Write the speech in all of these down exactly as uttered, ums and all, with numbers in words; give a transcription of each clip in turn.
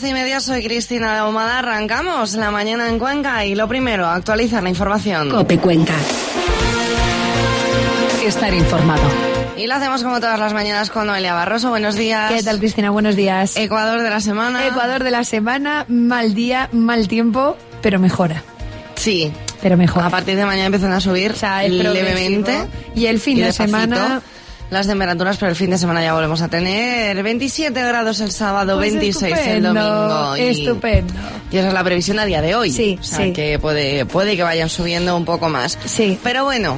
once y media, soy Cristina de Ahumada. Arrancamos la mañana en Cuenca y lo primero, actualizar la información. COPE Cuenca. Estar informado. Y lo hacemos como todas las mañanas con Noelia Barroso. Buenos días. ¿Qué tal, Cristina? Buenos días. Ecuador de la semana. Ecuador de la semana, mal día, mal tiempo, pero mejora. Sí. Pero mejora. A partir de mañana empiezan a subir o sea, es levemente. Y el fin y de despacito semana... las temperaturas, pero el fin de semana ya volvemos a tener veintisiete grados el sábado, pues veintiséis estupendo, el domingo. Y, estupendo. Y esa es la previsión a día de hoy. Sí, o sea, sí. que puede, puede que vayan subiendo un poco más. Sí. Pero bueno,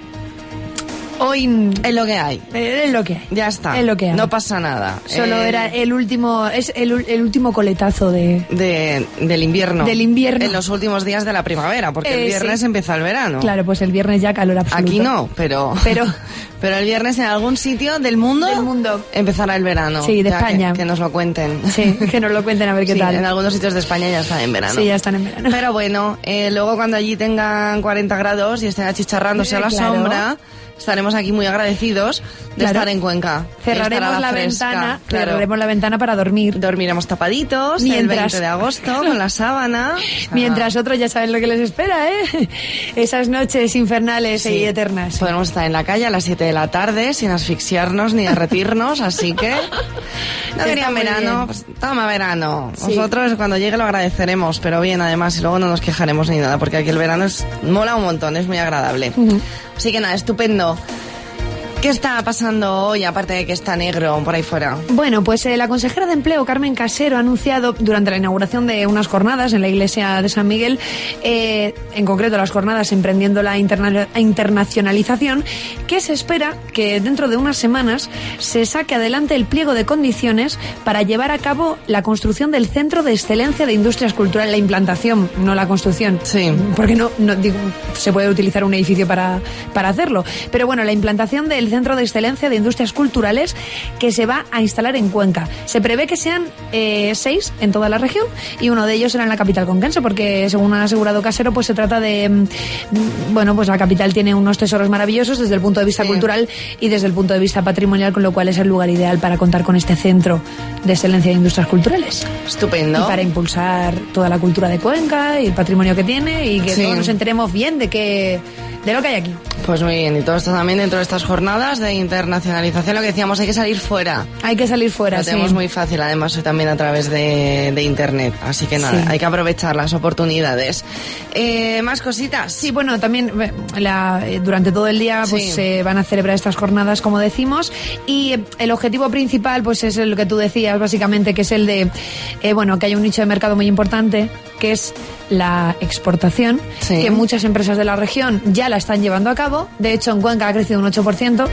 hoy es lo que hay. Es lo que hay. Ya está. Es lo que hay. No pasa nada. Solo eh, era el último, es el, el último coletazo de, de del invierno. Del invierno. En los últimos días de la primavera, porque eh, el viernes sí. empieza el verano. Claro, pues el viernes ya calor absoluto. Aquí no, pero pero pero el viernes en algún sitio del mundo, del mundo empezará el verano. Sí, de ya España. Que, que nos lo cuenten. Sí, que nos lo cuenten a ver qué sí, tal. En algunos sitios de España ya están en verano. Sí, ya están en verano. Pero bueno, eh, luego cuando allí tengan cuarenta grados y estén achicharrándose Eh, a la claro. sombra, estaremos aquí muy agradecidos de Claro. estar en Cuenca. Cerraremos Estar a la, fresca, ventana, claro. cerraremos la ventana para dormir. Dormiremos tapaditos Mientras- el veinte de agosto con la sábana. Mientras otros ya saben lo que les espera, ¿eh? Esas noches infernales Sí. y eternas. Podemos estar en la calle a las siete de la tarde sin asfixiarnos ni derretirnos, así que no Está querían muy verano, bien. pues toma verano. Sí. Nosotros cuando llegue lo agradeceremos, pero bien además y luego no nos quejaremos ni nada, porque aquí el verano es mola un montón, es muy agradable. Ujú. Así que nada, estupendo. ¿Qué está pasando hoy, aparte de que está negro por ahí fuera? Bueno, pues eh, la consejera de Empleo, Carmen Casero, ha anunciado durante la inauguración de unas jornadas en la iglesia de San Miguel, eh, en concreto las jornadas Emprendiendo la interna- Internacionalización, que se espera que dentro de unas semanas se saque adelante el pliego de condiciones para llevar a cabo la construcción del Centro de Excelencia de Industrias Culturales, la implantación, no la construcción. Sí. Porque no, no digo, se puede utilizar un edificio para, para hacerlo. Pero bueno, la implantación del Centro de Excelencia de Industrias Culturales que se va a instalar en Cuenca. Se prevé que sean eh, seis en toda la región y uno de ellos será en la capital conquense, porque según ha asegurado Casero, pues se trata de, mm, bueno, pues la capital tiene unos tesoros maravillosos desde el punto de vista Sí. cultural y desde el punto de vista patrimonial, con lo cual es el lugar ideal para contar con este Centro de Excelencia de Industrias Culturales. Estupendo. Y para impulsar toda la cultura de Cuenca y el patrimonio que tiene y que Sí. todos nos enteremos bien de que de lo que hay aquí. Pues muy bien, y todo esto también dentro de estas jornadas de internacionalización, lo que decíamos, hay que salir fuera. Hay que salir fuera, Lo sí. tenemos muy fácil, además, hoy también a través de, de internet. Así que nada, Sí. hay que aprovechar las oportunidades. Eh, ¿Más cositas? Sí, bueno, también eh, la, eh, durante todo el día pues Sí. se van a celebrar estas jornadas, como decimos, y eh, el objetivo principal pues es lo que tú decías, básicamente, que es el de, eh, bueno, que haya un nicho de mercado muy importante, que es la exportación, Sí. que muchas empresas de la región ya la están llevando a cabo. De hecho, en Cuenca ha crecido un ocho por ciento.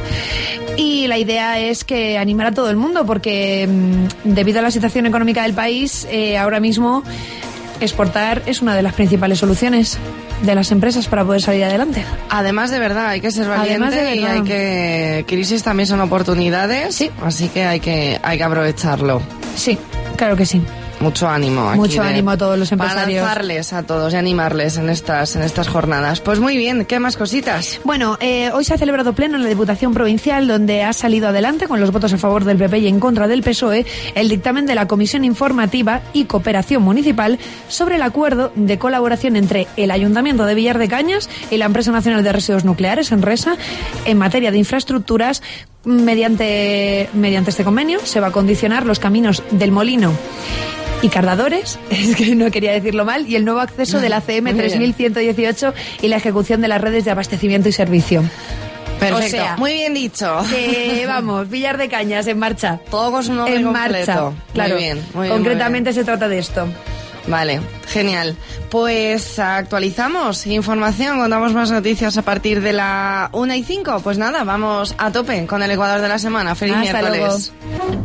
Y la idea es que animar a todo el mundo, porque mm, debido a la situación económica del país, eh, ahora mismo exportar es una de las principales soluciones de las empresas para poder salir adelante. Además, de verdad, hay que ser Además valiente de y verdad. hay que... Crisis también son oportunidades, Sí. así que hay que hay que aprovecharlo. Sí, claro que sí. Mucho ánimo aquí. Mucho de- ánimo a todos los empresarios. Para lanzarles a todos y animarles en estas, en estas jornadas. Pues muy bien, ¿qué más cositas? Bueno, eh, hoy se ha celebrado pleno en la Diputación Provincial, donde ha salido adelante, con los votos a favor del P P y en contra del P S O E, el dictamen de la Comisión Informativa y Cooperación Municipal sobre el acuerdo de colaboración entre el Ayuntamiento de Villar de Cañas y la Empresa Nacional de Residuos Nucleares, Enresa, en materia de infraestructuras. Mediante, mediante este convenio se va a condicionar los caminos del Molino y Cardadores, es que no quería decirlo mal, y el nuevo acceso de la C M Muy tres mil ciento dieciocho y la ejecución de las redes de abastecimiento y servicio. Perfecto, O sea, muy bien dicho. Que vamos, Villar de Cañas en marcha. Todo con su nombre En completo. marcha, claro. Muy bien, muy bien. Concretamente muy bien. se trata de esto. Vale, genial. Pues actualizamos información, contamos más noticias a partir de la una y cinco. Pues nada, vamos a tope con el Ecuador de la semana. Feliz Hasta miércoles.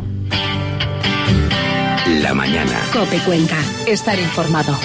La mañana. COPE Cuenca. Estar informado.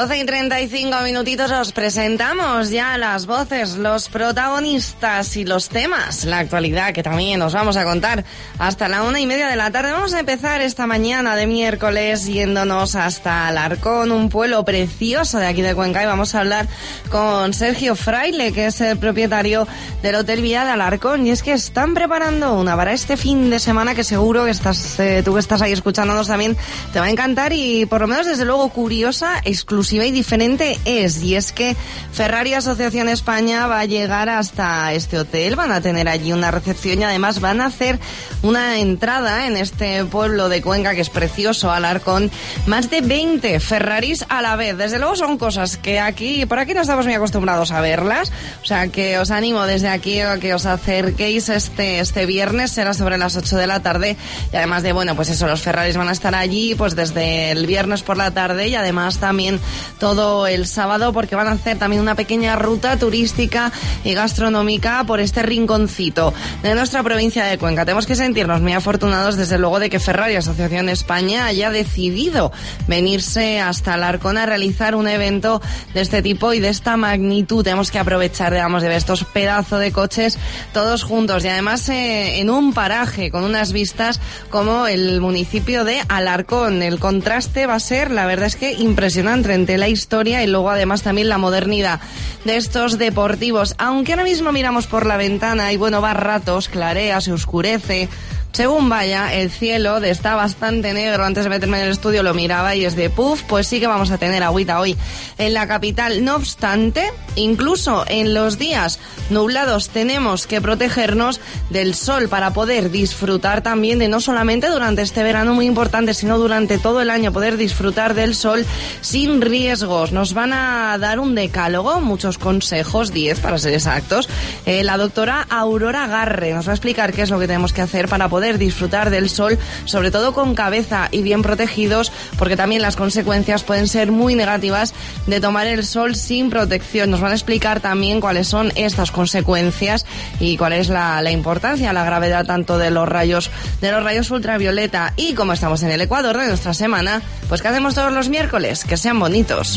doce y treinta y cinco minutitos os presentamos ya las voces, los protagonistas y los temas, la actualidad que también nos vamos a contar hasta la una y media de la tarde. Vamos a empezar esta mañana de miércoles yéndonos hasta Alarcón, un pueblo precioso de aquí de Cuenca, y vamos a hablar con Sergio Fraile, que es el propietario del Hotel Villa de Alarcón, y es que están preparando una para este fin de semana que seguro que estás, eh, tú que estás ahí escuchándonos también te va a encantar, y por lo menos desde luego curiosa, exclusiva y diferente es, y es que Ferrari Asociación España va a llegar hasta este hotel, van a tener allí una recepción y además van a hacer una entrada en este pueblo de Cuenca que es precioso, Alarcón, más de veinte Ferraris a la vez. Desde luego son cosas que aquí, por aquí no estamos muy acostumbrados a verlas, o sea que os animo desde aquí a que os acerquéis este, este viernes, será sobre las ocho de la tarde, y además de, bueno, pues eso, los Ferraris van a estar allí pues desde el viernes por la tarde y además también todo el sábado, porque van a hacer también una pequeña ruta turística y gastronómica por este rinconcito de nuestra provincia de Cuenca. Tenemos que sentirnos muy afortunados, desde luego, de que Ferrari Asociación España haya decidido venirse hasta Alarcón a realizar un evento de este tipo y de esta magnitud. Tenemos que aprovechar, digamos, de ver estos pedazos de coches todos juntos y además eh, en un paraje con unas vistas como el municipio de Alarcón. El contraste va a ser, la verdad es que impresionante, entre la historia y luego además también la modernidad de estos deportivos. Aunque ahora mismo miramos por la ventana y bueno, va a ratos, clarea, se oscurece. Según vaya, el cielo está bastante negro. Antes de meterme en el estudio lo miraba y es de puff, pues sí que vamos a tener agüita hoy en la capital. No obstante, incluso en los días nublados tenemos que protegernos del sol para poder disfrutar también de, no solamente durante este verano muy importante, sino durante todo el año, poder disfrutar del sol sin riesgos. Nos van a dar un decálogo, muchos consejos, diez para ser exactos. Eh, la doctora Aurora Garre nos va a explicar qué es lo que tenemos que hacer para poder poder disfrutar del sol, sobre todo con cabeza y bien protegidos, porque también las consecuencias pueden ser muy negativas de tomar el sol sin protección. Nos van a explicar también cuáles son estas consecuencias y cuál es la, la importancia, la gravedad tanto de los rayos de los rayos ultravioleta. Y como estamos en el Ecuador de nuestra semana, pues ¿qué hacemos todos los miércoles? Que sean bonitos.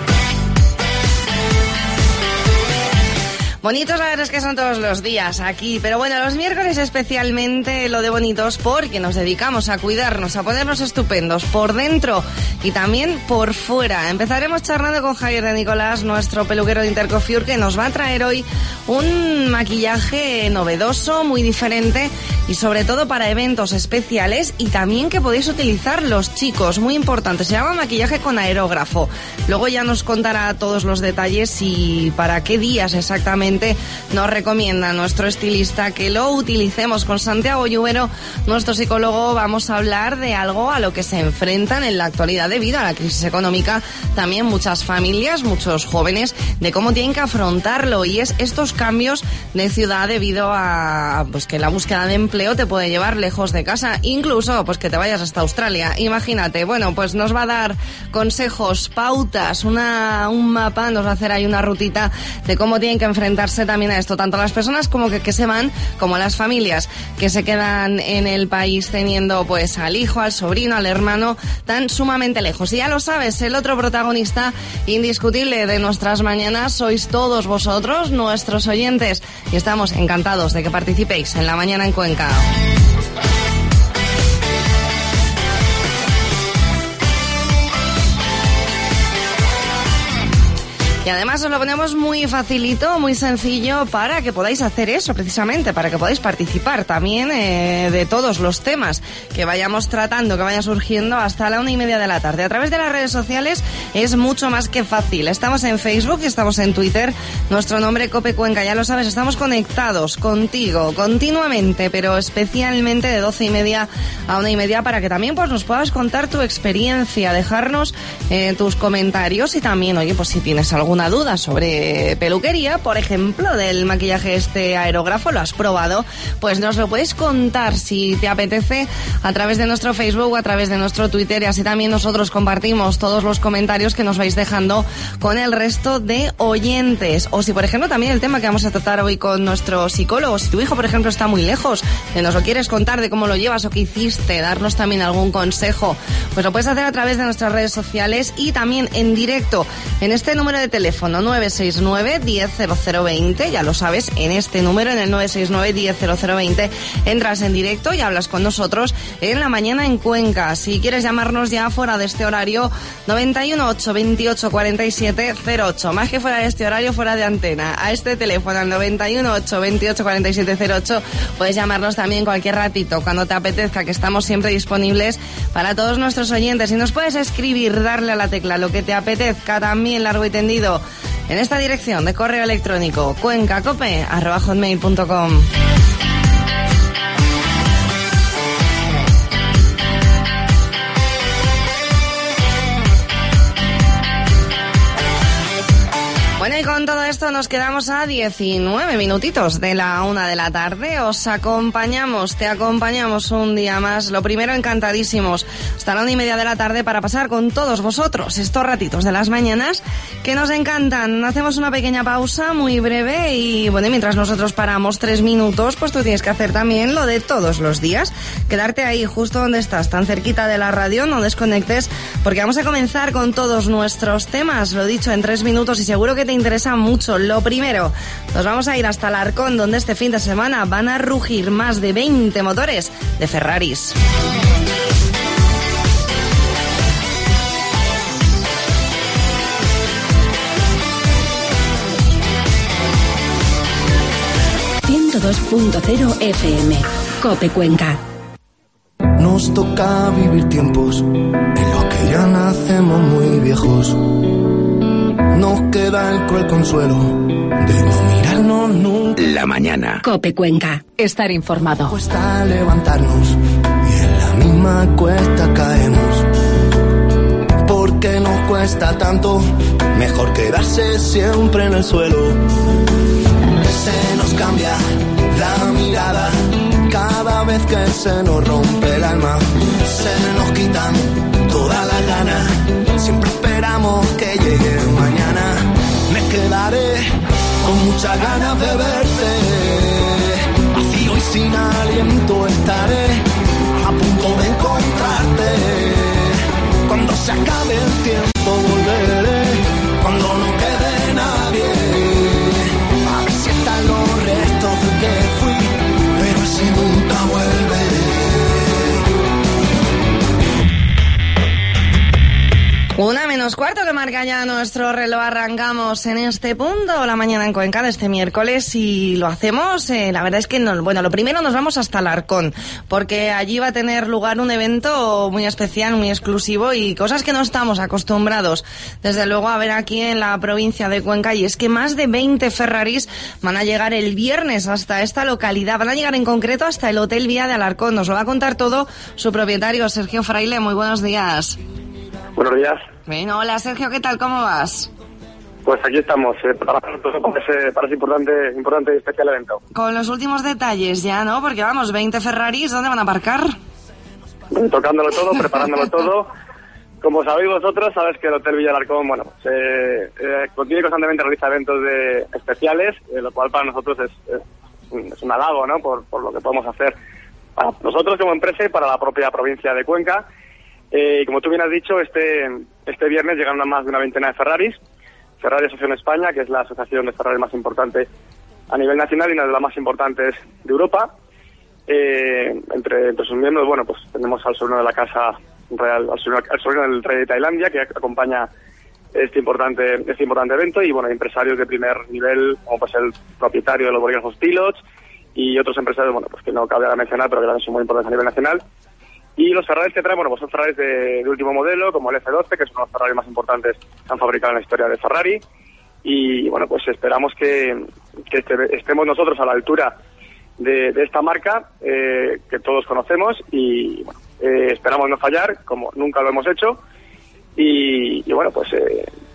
Bonitos, la verdad es que son todos los días aquí, pero bueno, los miércoles especialmente lo de bonitos porque nos dedicamos a cuidarnos, a ponernos estupendos por dentro y también por fuera. Empezaremos charlando con Javier de Nicolás, nuestro peluquero de Intercoiffure, que nos va a traer hoy un maquillaje novedoso, muy diferente y sobre todo para eventos especiales y también que podéis utilizar los chicos, muy importante, se llama maquillaje con aerógrafo. Luego ya nos contará todos los detalles y para qué días exactamente nos recomienda nuestro estilista que lo utilicemos. Con Santiago Lluvero, nuestro psicólogo, vamos a hablar de algo a lo que se enfrentan en la actualidad debido a la crisis económica también muchas familias, muchos jóvenes, de cómo tienen que afrontarlo, y es estos cambios de ciudad debido a pues que la búsqueda de empleo te puede llevar lejos de casa, incluso pues que te vayas hasta Australia, imagínate. Bueno, pues nos va a dar consejos, pautas, una un mapa, nos va a hacer ahí una rutita de cómo tienen que enfrentar también a esto, tanto las personas como que, que se van, como las familias que se quedan en el país teniendo pues al hijo, al sobrino, al hermano tan sumamente lejos. Y ya lo sabes, el otro protagonista indiscutible de nuestras mañanas sois todos vosotros, nuestros oyentes, y estamos encantados de que participéis en La Mañana en Cuenca. Y además os lo ponemos muy facilito, muy sencillo para que podáis hacer eso precisamente, para que podáis participar también eh, de todos los temas que vayamos tratando, que vayan surgiendo hasta la una y media de la tarde. A través de las redes sociales es mucho más que fácil. Estamos en Facebook y estamos en Twitter. Nuestro nombre Cope Cuenca, ya lo sabes, estamos conectados contigo continuamente, pero especialmente de doce y media a una y media para que también pues nos puedas contar tu experiencia, dejarnos eh, tus comentarios y también, oye, pues si tienes algún alguna duda sobre peluquería, por ejemplo, del maquillaje este aerógrafo, lo has probado, pues nos lo puedes contar si te apetece a través de nuestro Facebook o a través de nuestro Twitter, y así también nosotros compartimos todos los comentarios que nos vais dejando con el resto de oyentes. O si, por ejemplo, también el tema que vamos a tratar hoy con nuestro psicólogo, si tu hijo, por ejemplo, está muy lejos, que nos lo quieres contar de cómo lo llevas o qué hiciste, darnos también algún consejo, pues lo puedes hacer a través de nuestras redes sociales y también en directo en este número de teléfono nueve seis nueve, diez cero cero veinte, ya lo sabes, en este número, en el nueve seis nueve, diez cero cero veinte, entras en directo y hablas con nosotros en La Mañana en Cuenca. Si quieres llamarnos ya fuera de este horario, noventa y uno, ocho veintiocho, cuarenta y siete cero ocho, más que fuera de este horario, fuera de antena, a este teléfono, al noventa y uno, ocho veintiocho, cuarenta y siete cero ocho, puedes llamarnos también cualquier ratito, cuando te apetezca, que estamos siempre disponibles para todos nuestros oyentes, y nos puedes escribir, darle a la tecla lo que te apetezca, también largo y tendido, en esta dirección de correo electrónico, cuencacope arroba hotmail punto com. Bueno, y con todo esto nos quedamos a diecinueve minutitos de la una de la tarde. Os acompañamos, te acompañamos un día más. Lo primero, encantadísimos, hasta la una y media de la tarde para pasar con todos vosotros estos ratitos de las mañanas que nos encantan. Hacemos una pequeña pausa muy breve y, bueno, mientras nosotros paramos tres minutos, pues tú tienes que hacer también lo de todos los días. Quedarte ahí, justo donde estás, tan cerquita de la radio, no desconectes, porque vamos a comenzar con todos nuestros temas. Lo dicho, en tres minutos, y seguro que te interesa mucho. Lo primero, nos vamos a ir hasta Alarcón, donde este fin de semana van a rugir más de veinte motores de Ferraris. ciento dos punto cero F M, Cope Cuenca. Nos toca vivir tiempos en los que ya nacemos muy viejos. Nos queda el cruel consuelo de no mirarnos nunca. La mañana. Cope Cuenca. Estar informado. Cuesta levantarnos y en la misma cuesta caemos. Porque nos cuesta tanto, mejor quedarse siempre en el suelo. Se nos cambia la mirada cada vez que se nos rompe el alma. Se nos quitan todas las ganas. Siempre esperamos que llegue mañana. Me quedaré con muchas ganas de verte. Vacío y sin aliento estaré a punto de encontrarte. Cuando se acabe el tiempo volveré. Cuando no quede nadie, a ver si están los restos de que fui, pero ese nunca vuelve. Una menos cuarto que marca ya nuestro reloj. Arrancamos en este punto la mañana en Cuenca de este miércoles, y lo hacemos, eh, la verdad es que no, bueno, lo primero nos vamos hasta Alarcón, porque allí va a tener lugar un evento muy especial, muy exclusivo, y cosas que no estamos acostumbrados desde luego a ver aquí en la provincia de Cuenca, y es que más de veinte Ferraris van a llegar el viernes hasta esta localidad, van a llegar en concreto hasta el Hotel Vía de Alarcón. Nos lo va a contar todo su propietario, Sergio Fraile. Muy buenos días. Buenos días. Bueno, hola Sergio, ¿qué tal? ¿Cómo vas? Pues aquí estamos, eh, para, para, ese, para ese importante, importante y especial evento. Con los últimos detalles ya, ¿no? Porque vamos, veinte Ferraris, ¿dónde van a aparcar? Tocándolo todo, preparándolo todo. Como sabéis vosotros, sabes que el Hotel Villa Alarcón, bueno, pues, eh, eh, continúa constantemente realiza eventos de especiales, eh, lo cual para nosotros es, es, un, es un halago, ¿no? Por, por lo que podemos hacer para nosotros como empresa y para la propia provincia de Cuenca. Eh, y como tú bien has dicho, este este viernes llegaron a más de una veintena de Ferraris. Ferrari Asociación España, que es la asociación de Ferrari más importante a nivel nacional y una de las más importantes de Europa. Eh, entre, entre sus miembros, bueno, pues tenemos al sobrino de la Casa Real, al sobrino, al sobrino del rey de Tailandia, que acompaña este importante este importante evento, y bueno, empresarios de primer nivel, como pues el propietario de los bolígrafos Pilots y otros empresarios, bueno, pues que no cabe ahora mencionar, pero que también son muy importantes a nivel nacional. Y los Ferraris que traen, bueno, pues son Ferraris de, de último modelo, como el F doce, que es uno de los Ferraris más importantes que han fabricado en la historia de Ferrari. Y bueno, pues esperamos que, que este, estemos nosotros a la altura de, de esta marca, eh, que todos conocemos, y bueno, eh, esperamos no fallar, como nunca lo hemos hecho. Y, y bueno, pues eh,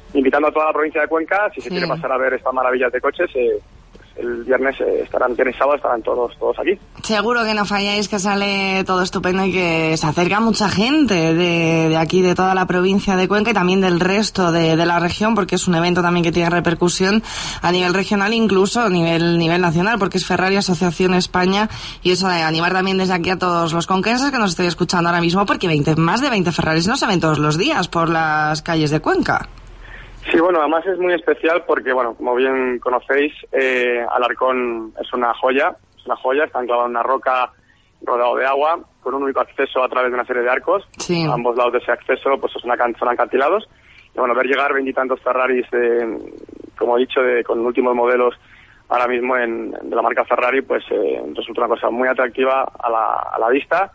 invitando a toda la provincia de Cuenca, si se sí. quiere pasar a ver estas maravillas de coches, eh, el viernes eh, estarán, viernes y sábado estarán todos todos aquí. Seguro que no falláis, que sale todo estupendo y que se acerca mucha gente de, de aquí, de toda la provincia de Cuenca y también del resto de, de la región, porque es un evento también que tiene repercusión a nivel regional, incluso a nivel, nivel nacional, porque es Ferrari Asociación España, y eso de animar también desde aquí a todos los conquenses que nos estoy escuchando ahora mismo, porque veinte, más de veinte Ferraris no se ven todos los días por las calles de Cuenca. Sí, bueno, además es muy especial porque, bueno, como bien conocéis, eh, Alarcón es una joya, es una joya, está anclado en una roca rodeado de agua, con un único acceso a través de una serie de arcos. Sí. A ambos lados de ese acceso, pues es una can- son acantilados. Y bueno, ver llegar veintitantos Ferraris, de, como he dicho, de, con últimos modelos ahora mismo en, de la marca Ferrari, pues eh, resulta una cosa muy atractiva a la, a la vista.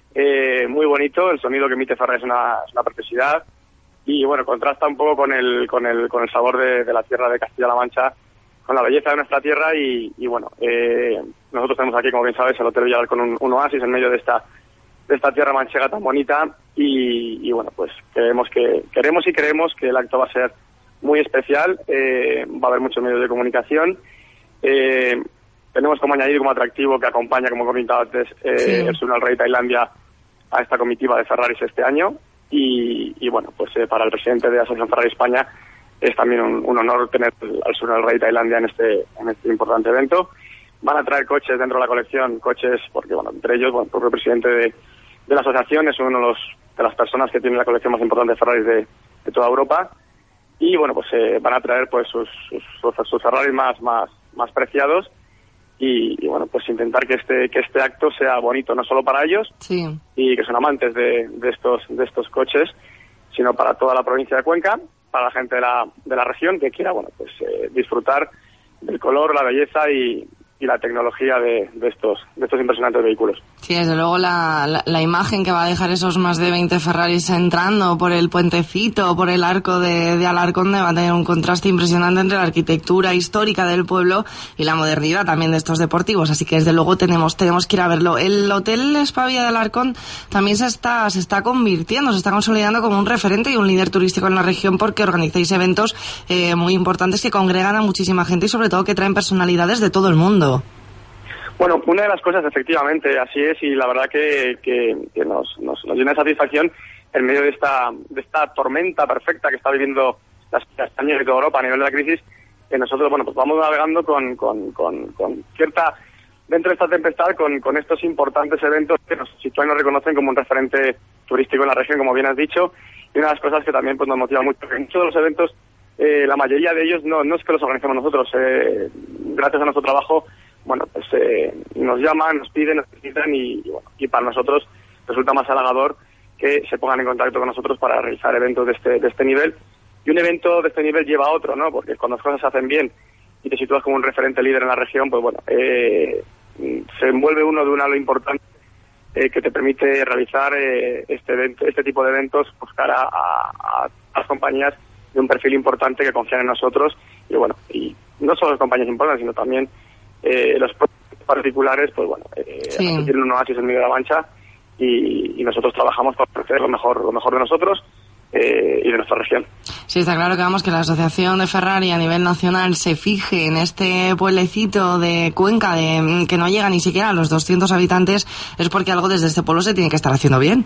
Eh, muy bonito, el sonido que emite Ferrari es una, es una preciosidad. Y bueno, contrasta un poco con el con el con el sabor de, de la tierra de Castilla-La Mancha, con la belleza de nuestra tierra y, y bueno, eh, nosotros tenemos aquí, como bien sabes, el Hotel Villar con un, un oasis en medio de esta de esta tierra manchega tan bonita y, y bueno, pues queremos que queremos y creemos que el acto va a ser muy especial, eh, va a haber muchos medios de comunicación, eh, tenemos como añadir como atractivo que acompaña, como he comentado antes, eh, sí. el Sur al Rey Tailandia a esta comitiva de Ferraris este año. Y, y bueno, pues eh, para el presidente de la Asociación Ferrari España es también un, un honor tener al Sur del Rey Tailandia en este en este importante evento. Van a traer coches dentro de la colección, coches, porque bueno, entre ellos, bueno, el propio presidente de, de la asociación es uno de los de las personas que tiene la colección más importante de Ferraris de, de toda Europa. Y bueno, pues eh, van a traer pues sus sus, sus, sus Ferraris más, más, más preciados. Y, y bueno, pues intentar que este que este acto sea bonito no solo para ellos, sí. y que son amantes de, de estos de estos coches, sino para toda la provincia de Cuenca, para la gente de la de la región que quiera, bueno, pues eh, disfrutar del color, la belleza y, y la tecnología de, de estos de estos impresionantes vehículos. Sí, desde luego la, la, la imagen que va a dejar esos más de veinte Ferraris entrando por el puentecito, por el arco de, de Alarcón, va a tener un contraste impresionante entre la arquitectura histórica del pueblo y la modernidad también de estos deportivos, así que desde luego tenemos tenemos que ir a verlo. El Hotel Espavia de Alarcón también se está se está convirtiendo, se está consolidando como un referente y un líder turístico en la región porque organizáis eventos eh, muy importantes que congregan a muchísima gente y sobre todo que traen personalidades de todo el mundo. Bueno, una de las cosas, efectivamente, así es, y la verdad que, que, que nos, nos, nos llena de satisfacción en medio de esta de esta tormenta perfecta que está viviendo la España y toda Europa a nivel de la crisis, que nosotros, bueno, pues vamos navegando con, con, con, con cierta, dentro de esta tempestad, con, con estos importantes eventos que nos sitúan y nos reconocen como un referente turístico en la región, como bien has dicho, y una de las cosas que también pues nos motiva mucho, que muchos de los eventos, eh, la mayoría de ellos no, no es que los organicemos nosotros, eh, gracias a nuestro trabajo, bueno, pues eh, nos llaman, nos piden, nos necesitan y, y, bueno, y para nosotros resulta más halagador que se pongan en contacto con nosotros para realizar eventos de este de este nivel. Y un evento de este nivel lleva a otro, ¿no? Porque cuando las cosas se hacen bien y te sitúas como un referente líder en la región, pues bueno, eh, se envuelve uno de un halo importante eh, que te permite realizar eh, este evento, este tipo de eventos, buscar a, a, a las compañías de un perfil importante que confían en nosotros y bueno, y no solo las compañías importantes, sino también Eh, los particulares, pues bueno, eh, sí. tienen un oasis en medio de la Mancha y, y nosotros trabajamos para ofrecer lo mejor, lo mejor de nosotros eh, y de nuestra región. Sí, está claro que vamos que la Asociación de Ferrari a nivel nacional se fije en este pueblecito de Cuenca de que no llega ni siquiera a los doscientos habitantes, es porque algo desde este pueblo se tiene que estar haciendo bien.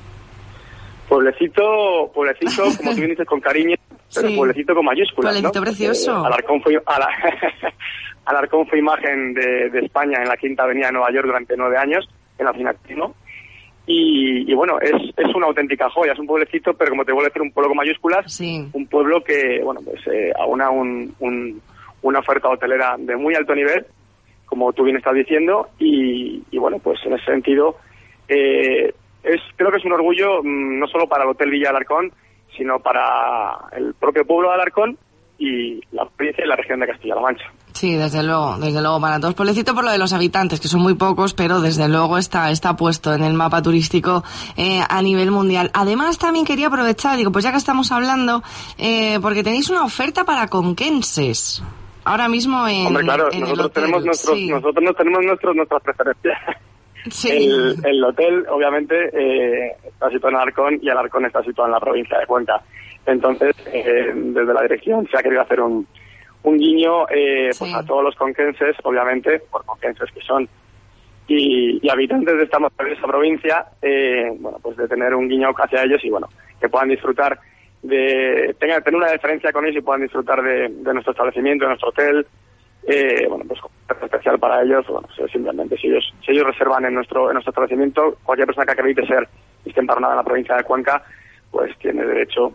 Pueblecito, pueblecito, como tú bien dices, con cariño, pero sí. pueblecito con mayúsculas, pueblecito ¿no? precioso. Eh, Alarcón fue... A la Alarcón fue imagen de, de España en la Quinta Avenida de Nueva York durante nueve años, en la Finactino. Y, y bueno, es, es una auténtica joya, es un pueblecito, pero como te vuelvo a decir, un pueblo con mayúsculas, sí. un pueblo que, bueno, pues eh, aúna un, un, una oferta hotelera de muy alto nivel, como tú bien estás diciendo, y, y bueno, pues en ese sentido, eh, es creo que es un orgullo mmm, no solo para el Hotel Villa Alarcón, sino para el propio pueblo de Alarcón y la provincia y la región de Castilla-La Mancha. Sí, desde luego, desde luego para todos. Pueblecito por lo de los habitantes, que son muy pocos, pero desde luego está está puesto en el mapa turístico eh, a nivel mundial. Además, también quería aprovechar, digo, pues ya que estamos hablando, eh, porque tenéis una oferta para conquenses. Ahora mismo en Hombre, claro, en nosotros el hotel, tenemos nuestros, sí. nosotros no tenemos nuestros, nuestras preferencias. Sí. El, el hotel, obviamente, eh, está situado en Alarcón y Alarcón está situado en la provincia de Cuenca. Entonces, eh, desde la dirección se ha querido hacer un, un guiño eh, sí. pues a todos los conquenses, obviamente, por conquenses que son, y, y habitantes de esta maravillosa provincia, eh, bueno, pues de tener un guiño hacia ellos y, bueno, que puedan disfrutar de, tengan, tener una deferencia con ellos y puedan disfrutar de, de nuestro establecimiento, de nuestro hotel, eh, bueno, pues especial para ellos, bueno, simplemente si ellos, si ellos reservan en nuestro, en nuestro establecimiento, cualquier persona que acredite ser y esté empadronada en la provincia de Cuenca, pues tiene derecho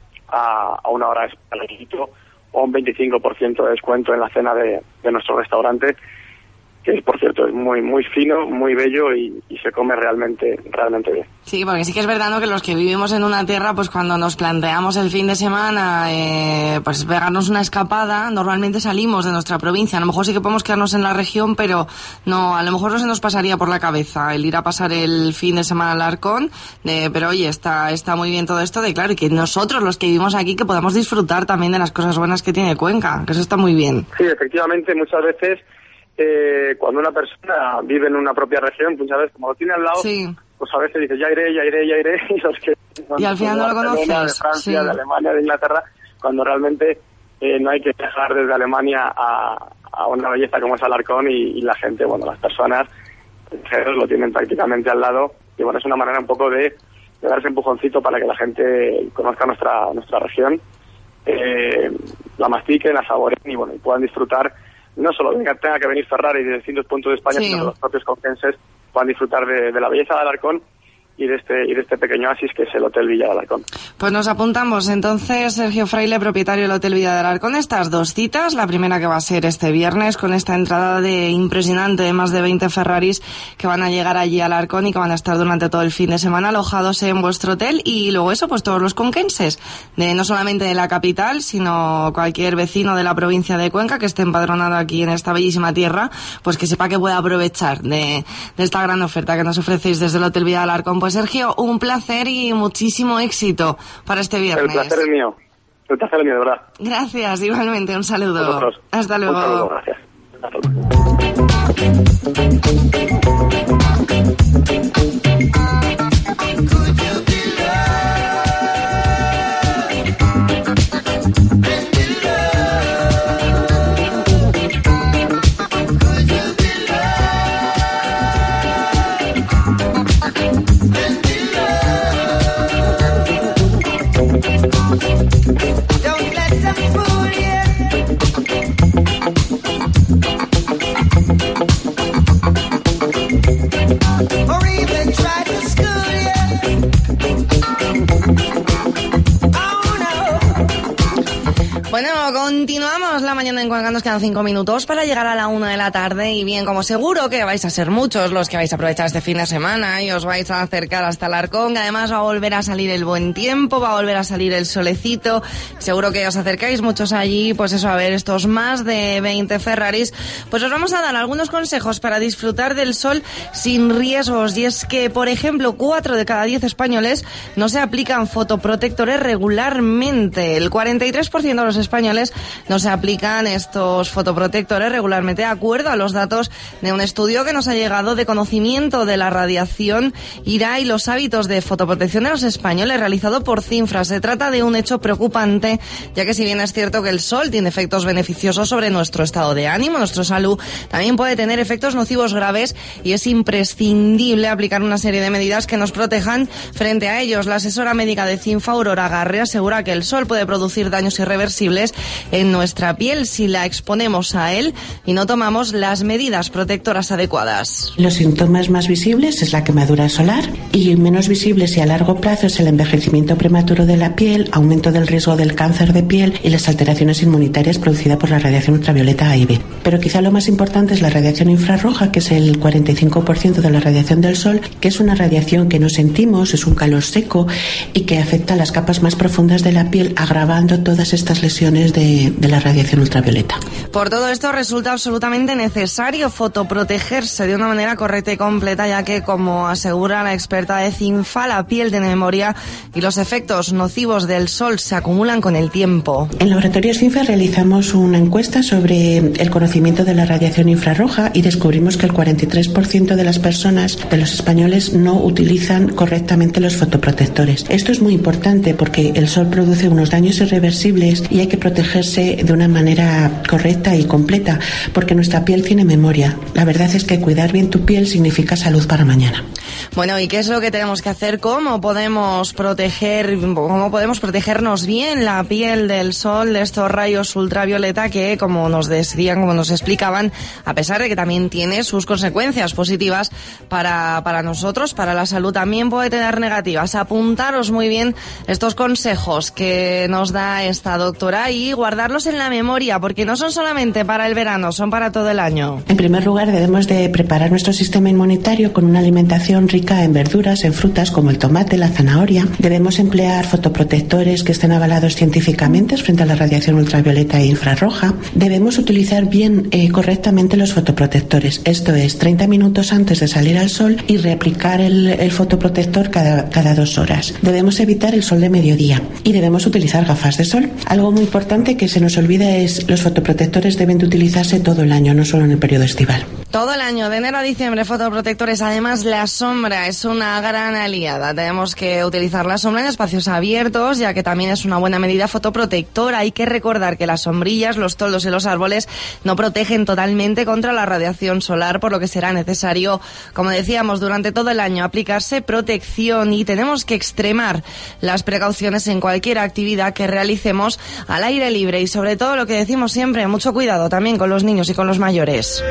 a, a una hora especial o un veinticinco por ciento de descuento en la cena de, de nuestro restaurante, que por cierto es muy muy fino, muy bello y, y se come realmente realmente bien. Sí, porque sí que es verdad, ¿no?, que los que vivimos en una tierra, pues cuando nos planteamos el fin de semana, eh, pues pegarnos una escapada, normalmente salimos de nuestra provincia. A lo mejor sí que podemos quedarnos en la región, pero no, a lo mejor no se nos pasaría por la cabeza el ir a pasar el fin de semana al Alarcón, de, pero oye, está está muy bien todo esto de, claro, y que nosotros los que vivimos aquí que podamos disfrutar también de las cosas buenas que tiene Cuenca, que eso está muy bien. Sí, efectivamente, muchas veces Eh, cuando una persona vive en una propia región, pues sabes, como lo tiene al lado, sí. pues a veces dices, ya iré, ya iré, ya iré, y los que y al final no lo conoces, de Francia, sí. de Alemania, de Inglaterra, cuando realmente eh, no hay que viajar desde Alemania a, a una belleza como es Alarcón y, y la gente, bueno, las personas lo tienen prácticamente al lado, y bueno, es una manera un poco de, de darse empujoncito para que la gente conozca nuestra nuestra región, eh, la mastiquen, la saboreen y bueno, y puedan disfrutar. No solo venga, tenga que venir Ferrari de distintos puntos de España, sí. sino que los propios conquenses puedan disfrutar de, de la belleza de Alarcón y de este y de este pequeño oasis que es el Hotel Villa de Alarcón. Pues nos apuntamos entonces, Sergio Fraile, propietario del Hotel Villa de Alarcón, estas dos citas, la primera que va a ser este viernes con esta entrada de impresionante de más de veinte Ferraris que van a llegar allí a Alarcón y que van a estar durante todo el fin de semana alojados en vuestro hotel, y luego eso, pues todos los conquenses, de no solamente de la capital, sino cualquier vecino de la provincia de Cuenca que esté empadronado aquí en esta bellísima tierra, pues que sepa que puede aprovechar de, de esta gran oferta que nos ofrecéis desde el Hotel Villa de Alarcón. Pues Sergio, un placer y muchísimo éxito para este viernes. El placer es mío. El placer es mío, de verdad. Gracias, igualmente. Un saludo. Vosotros. Hasta luego. Un saludo, gracias. Hasta luego. Bueno, continuamos la mañana en Cuenca, nos quedan cinco minutos para llegar a la una de la tarde y bien, como seguro que vais a ser muchos los que vais a aprovechar este fin de semana y os vais a acercar hasta Alarcón, que además va a volver a salir el buen tiempo, va a volver a salir el solecito, seguro que os acercáis muchos allí, pues eso, a ver estos más de veinte Ferraris, pues os vamos a dar algunos consejos para disfrutar del sol sin riesgos, y es que, por ejemplo, cuatro de cada diez españoles no se aplican fotoprotectores regularmente, el cuarenta y tres por ciento de los españoles no se aplican estos fotoprotectores regularmente, de acuerdo a los datos de un estudio que nos ha llegado de conocimiento de la radiación I R A y los hábitos de fotoprotección de los españoles, realizado por Cinfra. Se trata de un hecho preocupante, ya que si bien es cierto que el sol tiene efectos beneficiosos sobre nuestro estado de ánimo, nuestra salud, también puede tener efectos nocivos graves y es imprescindible aplicar una serie de medidas que nos protejan frente a ellos. La asesora médica de Cinfa, Aurora Garre, asegura que el sol puede producir daños irreversibles en nuestra piel si la exponemos a él y no tomamos las medidas protectoras adecuadas. Los síntomas más visibles es la quemadura solar y menos visibles y a largo plazo es el envejecimiento prematuro de la piel, aumento del riesgo del cáncer de piel y las alteraciones inmunitarias producidas por la radiación ultravioleta A y B. Pero quizá lo más importante es la radiación infrarroja, que es el cuarenta y cinco por ciento de la radiación del sol, que es una radiación que no sentimos, es un calor seco y que afecta a las capas más profundas de la piel, agravando todas estas lesiones de, de la radiación ultravioleta. Por todo esto resulta absolutamente necesario fotoprotegerse de una manera correcta y completa, ya que, como asegura la experta de Cinfa, la piel tiene memoria y los efectos nocivos del sol se acumulan con el tiempo. En Laboratorios Cinfa realizamos una encuesta sobre el conocimiento de la radiación infrarroja y descubrimos que el cuarenta y tres por ciento de las personas, de los españoles, no utilizan correctamente los fotoprotectores. Esto es muy importante porque el sol produce unos daños irreversibles y hay que protegerse de una manera correcta y completa, porque nuestra piel tiene memoria. La verdad es que cuidar bien tu piel significa salud para mañana. Bueno, ¿y qué es lo que tenemos que hacer? ¿Cómo podemos proteger, cómo podemos protegernos bien la piel del sol, de estos rayos ultravioleta que, como nos decían, como nos explicaban, a pesar de que también tiene sus consecuencias positivas para, para nosotros, para la salud, también puede tener negativas? Apuntaros muy bien estos consejos que nos da esta doctora y guardarlos en la memoria, porque no son solamente para el verano, son para todo el año. En primer lugar, debemos de preparar nuestro sistema inmunitario con una alimentación rica en verduras, en frutas como el tomate, la zanahoria. Debemos emplear fotoprotectores que estén avalados científicamente frente a la radiación ultravioleta e infrarroja. Debemos utilizar bien eh, correctamente los fotoprotectores, esto es, treinta minutos antes de salir al sol y reaplicar el, el fotoprotector cada, cada dos horas. Debemos evitar el sol de mediodía y debemos utilizar gafas de sol. Algo muy importante que se nos olvida es los fotoprotectores deben de utilizarse todo el año, no solo en el periodo estival. Todo el año, de enero a diciembre, fotoprotectores. Además, la sombra es una gran aliada. Tenemos que utilizar la sombra en espacios abiertos, ya que también es una buena medida fotoprotectora. Hay que recordar que las sombrillas, los toldos y los árboles no protegen totalmente contra la radiación solar, por lo que será necesario, como decíamos, durante todo el año aplicarse protección, y tenemos que extremar las precauciones en cualquier actividad que realicemos al aire libre y, sobre todo, lo que decimos siempre, mucho cuidado también con los niños y con los mayores.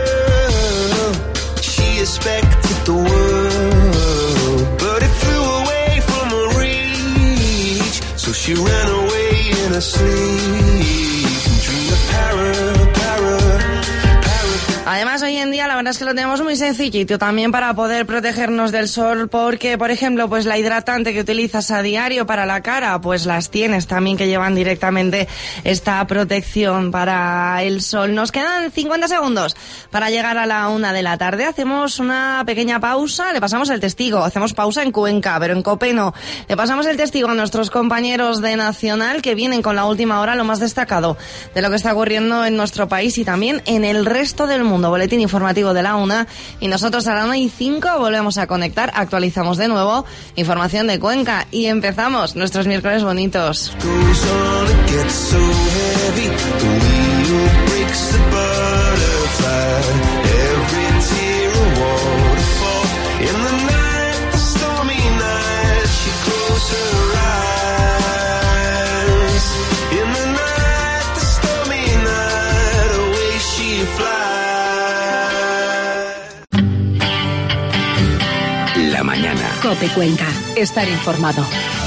Expected the world, but it flew away from her reach. So she ran away in her sleep and dreamed of para, para. Además, hoy en día la verdad es que lo tenemos muy sencillito también para poder protegernos del sol, porque, por ejemplo, pues la hidratante que utilizas a diario para la cara, pues las tienes también que llevan directamente esta protección para el sol. Nos quedan cincuenta segundos para llegar a la una de la tarde. Hacemos una pequeña pausa, le pasamos el testigo. Hacemos pausa en Cuenca, pero en Cope no. Le pasamos el testigo a nuestros compañeros de Nacional, que vienen con la última hora, lo más destacado de lo que está ocurriendo en nuestro país y también en el resto del mundo. Boletín informativo de la una, y nosotros a la una y cinco volvemos a conectar, actualizamos de nuevo información de Cuenca y empezamos nuestros miércoles bonitos. Cope Cuenca. Estar informado.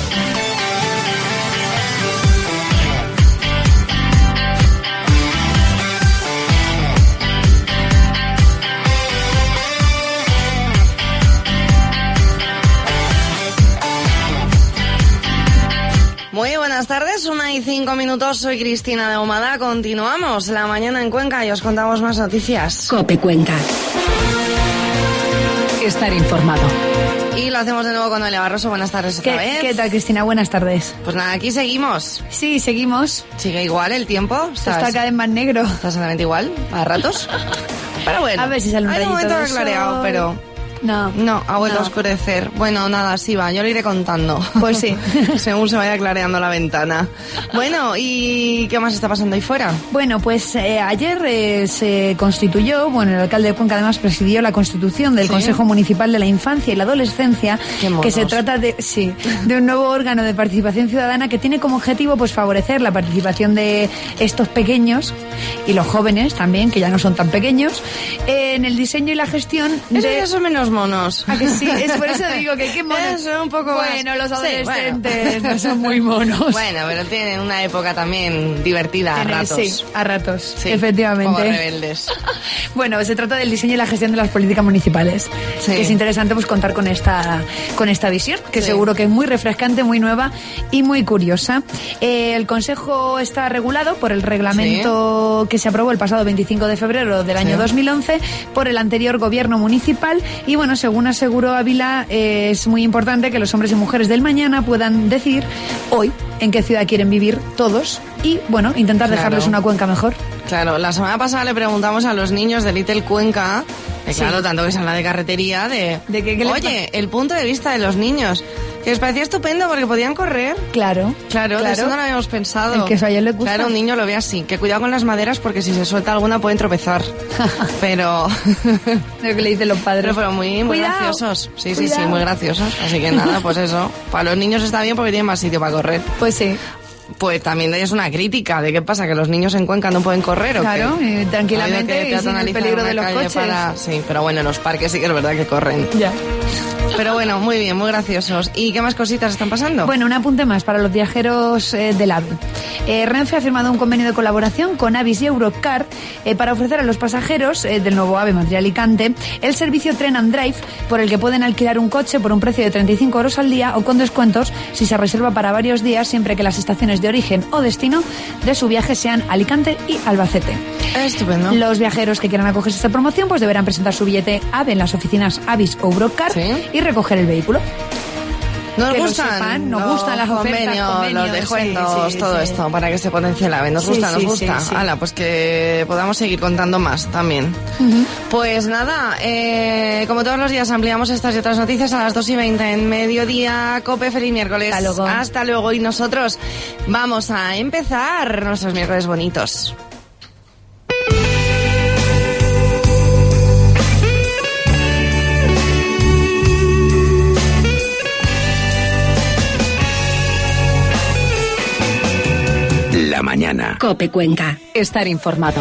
Muy buenas tardes, una y cinco minutos, soy Cristina de Ahumada. Continuamos la mañana en Cuenca y os contamos más noticias. Cope Cuenca. Estar informado. Y lo hacemos de nuevo con Noelia Barroso. Buenas tardes otra ¿Qué, vez. ¿Qué tal, Cristina? Buenas tardes. Pues nada, aquí seguimos. Sí, seguimos. Sigue igual el tiempo. Está cada vez más negro. Está exactamente igual, a ratos. Pero bueno, a ver si sale un hay un rayito momento de clareado, sol. pero... No. No, ha vuelto no. a oscurecer. Bueno, nada, sí va, yo lo iré contando. Pues sí. Según se vaya clareando la ventana. Bueno, ¿y qué más está pasando ahí fuera? Bueno, pues eh, ayer eh, se constituyó, bueno, el alcalde de Cuenca además presidió la constitución del ¿Sí? Consejo Municipal de la Infancia y la Adolescencia, que se trata de, sí, de un nuevo órgano de participación ciudadana que tiene como objetivo pues favorecer la participación de estos pequeños y los jóvenes también, que ya no son tan pequeños, eh, en el diseño y la gestión Eso de... ya son menos monos. ¿A que sí? Es por eso digo que qué monos. Es un poco más. Bueno, los Sí, adolescentes bueno. no son muy monos. Bueno, pero tienen una época también divertida a Tienen- ratos. Sí, a ratos, Sí, efectivamente. como rebeldes. Bueno, se trata del diseño y la gestión de las políticas municipales. Sí. Que es interesante pues contar con esta con esta visión, que Sí. seguro que es muy refrescante, muy nueva y muy curiosa. Eh, el Consejo está regulado por el reglamento que se aprobó el pasado veinticinco de febrero del año Sí. dos mil once por el anterior gobierno municipal y bueno, según aseguró Ávila, eh, es muy importante que los hombres y mujeres del mañana puedan decidir hoy en qué ciudad quieren vivir todos y bueno, intentar Claro. dejarles una Cuenca mejor. Claro, la semana pasada le preguntamos a los niños de Little Cuenca, de Sí. claro, tanto que se habla de carretería, de, De que- que le oye, el punto de vista de los niños, que les parecía estupendo porque podían correr. Claro, Claro, de eso no lo habíamos pensado. El que eso a ellos les gusta. Claro, un niño lo ve así, que cuidado con las maderas porque si se suelta alguna pueden tropezar. Pero... Lo que le dicen los padres. Pero fueron muy, muy Cuidado, graciosos. Sí, sí, sí, cuidado. muy graciosos. Así que nada, pues eso. Para los niños está bien porque tienen más sitio para correr. Pues sí, Pues también es una crítica de qué pasa, que los niños en Cuenca no pueden correr. ¿O claro, qué? y tranquilamente Ha habido que y sin el peatonalizar peligro una de los calle coches. para- Sí, pero bueno, en los parques sí que es verdad que corren. Ya. Pero bueno, muy bien, muy graciosos. ¿Y qué más cositas están pasando? Bueno, un apunte más para los viajeros eh, del AVE. Eh, Renfe ha firmado un convenio de colaboración con Avis y Eurocar eh, para ofrecer a los pasajeros eh, del nuevo AVE Madrid-Alicante el servicio Tren and Drive, por el que pueden alquilar un coche por un precio de treinta y cinco euros al día o con descuentos si se reserva para varios días, siempre que las estaciones de origen o destino de su viaje sean Alicante y Albacete. Estupendo. Los viajeros que quieran acogerse a esta promoción pues deberán presentar su billete AVE en las oficinas Avis o Eurocar Sí. y recoger el vehículo. Nos que lo gustan, sepan, nos los gustan las ofertas, convenios, convenios, los descuentos, sí, sí, todo sí. esto, para que se potencie el AVE. Nos Sí, gusta, sí, nos sí, gusta. sí. Hala, pues que podamos seguir contando más también. Pues nada, eh, como todos los días ampliamos estas y otras noticias a las dos y veinte en mediodía. Cope, feliz miércoles. Hasta luego. Hasta luego. Y nosotros vamos a empezar nuestros miércoles bonitos. La mañana. Cope Cuenca. Estar informado.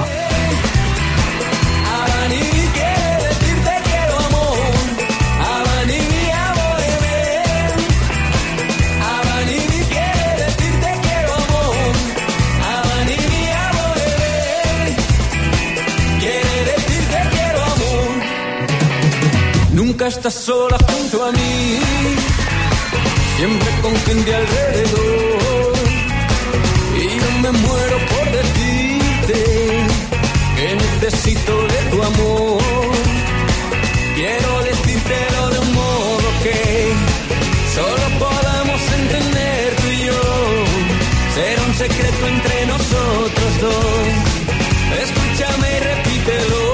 Nunca estás sola junto a mí, siempre con gente alrededor. Y yo me muero por decirte que necesito de tu amor. Quiero decírtelo de un modo que solo podamos entender tú y yo. Será un secreto entre nosotros dos. Escúchame y repítelo.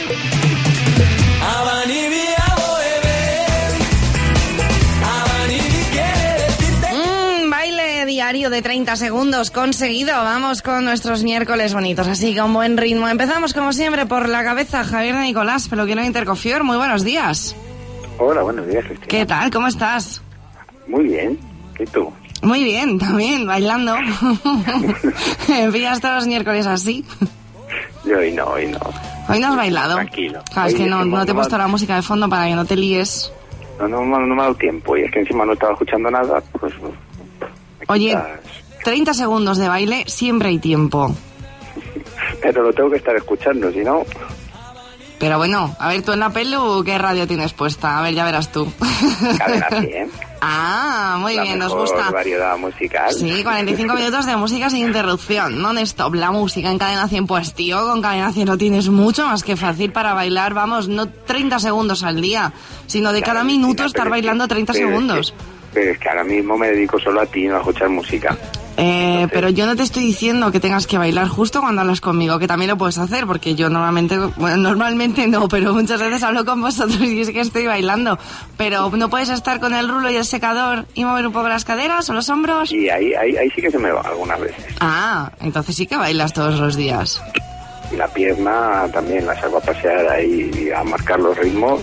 Mm, baile diario de treinta segundos conseguido. Vamos con nuestros miércoles bonitos, así con buen ritmo. Empezamos como siempre por la cabeza, Javier de Nicolás, peluquero de Intercofior. Muy buenos días. Hola, buenos días, Cristina. ¿Qué tal? ¿Cómo estás? Muy bien. ¿Y tú? Muy bien, también, bailando. Pillas todos los miércoles así. Yo hoy no, hoy no. Hoy no has bailado. Tranquilo. Claro, es Hoy que es no, que no te he no- puesto la música de fondo para que no te líes. No, no, no, no me ha dado tiempo. Y es que encima no estaba escuchando nada, pues... me Oye, quitas- treinta segundos de baile, siempre hay tiempo. Pero lo tengo que estar escuchando, si no... Pero bueno, a ver, tú en la pelu, ¿qué radio tienes puesta? A ver, ya verás tú. Cadena cien. Ah, muy la bien, nos mejor gusta. variedad musical. Sí, cuarenta y cinco minutos de música sin interrupción, non-stop. La música en Cadena cien, pues tío, con Cadena cien lo tienes mucho más que fácil para bailar, vamos, no treinta segundos al día, sino de Claro, cada Cristina, minuto estar pero es que- bailando treinta pero es que- segundos. Pero es que ahora mismo me dedico solo a ti, no a escuchar música. Eh, pero yo no te estoy diciendo que tengas que bailar justo cuando hablas conmigo, que también lo puedes hacer, porque yo normalmente, bueno, normalmente no, pero muchas veces hablo con vosotros y es que estoy bailando. Pero no puedes estar con el rulo y el secador y mover un poco las caderas o los hombros. Y ahí, ahí, ahí sí que se me va algunas veces. Ah, entonces sí que bailas todos los días. Y la pierna también la saco a pasear ahí a marcar los ritmos.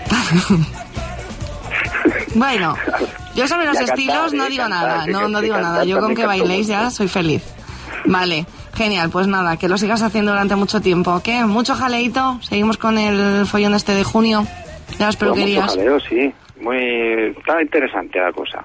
Bueno, yo sobre los Y a cantar, estilos no eh, digo cantar, nada, que- no, que- no que digo cantar nada. Yo con también que canto bailéis ya mucho. soy feliz. Vale, genial, pues nada, que lo sigas haciendo durante mucho tiempo. ¿Qué? ¿Mucho jaleito? ¿Seguimos con el follón este de junio? de las peluquerías. Mucho jaleo, sí. Muy, está interesante la cosa.